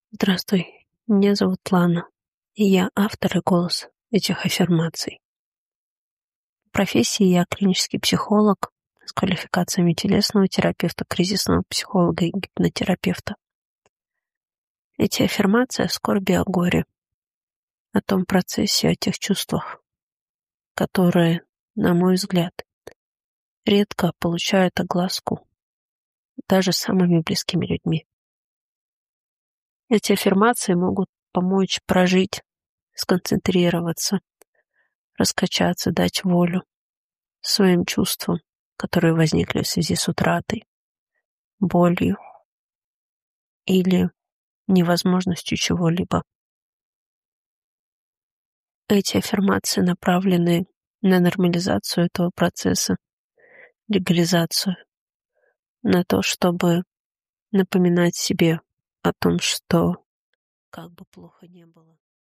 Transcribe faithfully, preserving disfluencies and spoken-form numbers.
Здравствуй, меня зовут Лана, и я автор и голос этих аффирмаций. В профессии я клинический психолог с квалификациями телесного терапевта, кризисного психолога и гипнотерапевта. Эти аффирмации о скорби и о горе, о том процессе, о тех чувствах, которые, на мой взгляд, редко получают огласку даже самыми близкими людьми. Эти аффирмации могут помочь прожить, сконцентрироваться, раскачаться, дать волю своим чувствам, которые возникли в связи с утратой, болью или невозможностью чего-либо. Эти аффирмации направлены на нормализацию этого процесса, легализацию, на то, чтобы напоминать себе о том, что как бы плохо ни было,